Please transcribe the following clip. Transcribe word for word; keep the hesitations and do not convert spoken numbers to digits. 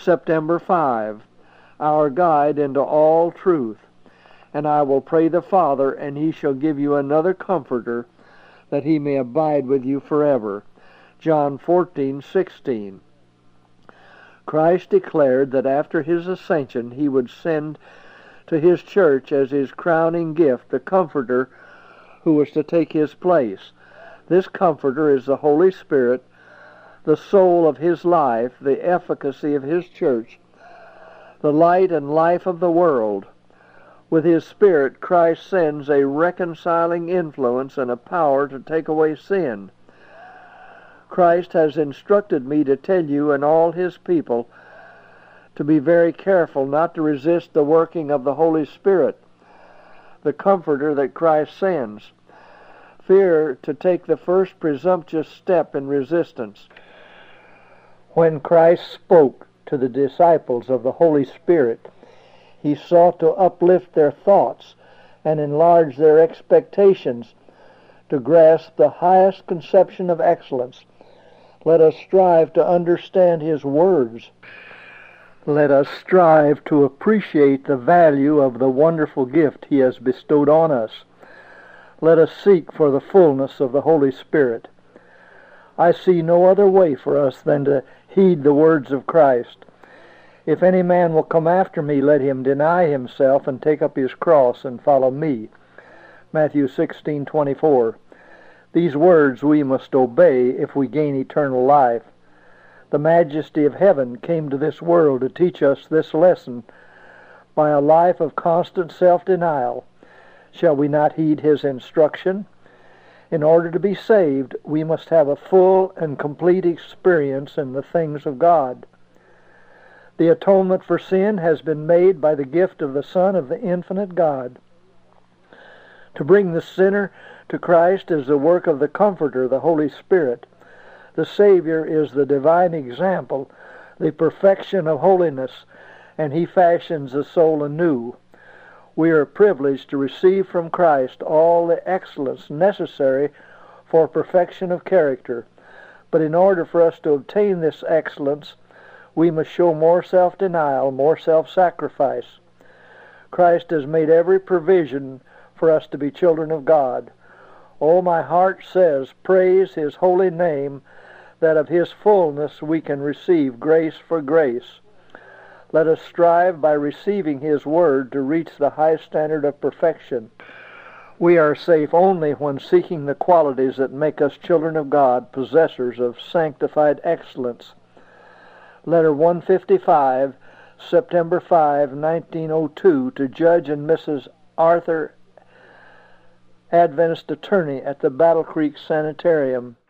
September fifth, our guide into all truth. And I will pray the Father, and he shall give you another Comforter, that he may abide with you forever. John fourteen sixteen. Christ declared that after his ascension he would send to his church as his crowning gift the Comforter who was to take his place. This Comforter is the Holy Spirit, the soul of his life, the efficacy of his church, the light and life of the world. With his Spirit, Christ sends a reconciling influence and a power to take away sin. Christ has instructed me to tell you and all his people to be very careful not to resist the working of the Holy Spirit, the Comforter that Christ sends. Fear to take the first presumptuous step in resistance. When Christ spoke to the disciples of the Holy Spirit, he sought to uplift their thoughts and enlarge their expectations to grasp the highest conception of excellence. Let us strive to understand his words. Let us strive to appreciate the value of the wonderful gift he has bestowed on us. Let us seek for the fullness of the Holy Spirit. I see no other way for us than to heed the words of Christ. If any man will come after me, let him deny himself and take up his cross and follow me. Matthew sixteen twenty-four. These words we must obey if we gain eternal life. The majesty of heaven came to this world to teach us this lesson by a life of constant self-denial. Shall we not heed his instruction? In order to be saved, we must have a full and complete experience in the things of God. The atonement for sin has been made by the gift of the Son of the infinite God. To bring the sinner to Christ is the work of the Comforter, the Holy Spirit. The Savior is the divine example, the perfection of holiness, and he fashions the soul anew. We are privileged to receive from Christ all the excellence necessary for perfection of character. But in order for us to obtain this excellence, we must show more self-denial, more self-sacrifice. Christ has made every provision for us to be children of God. Oh, my heart says, praise his holy name, that of his fullness we can receive grace for grace. Let us strive by receiving his word to reach the high standard of perfection. We are safe only when seeking the qualities that make us children of God, possessors of sanctified excellence. Letter one fifty-five, September fifth, nineteen oh two, to Judge and Missus Arthur, Adventist attorney at the Battle Creek Sanitarium,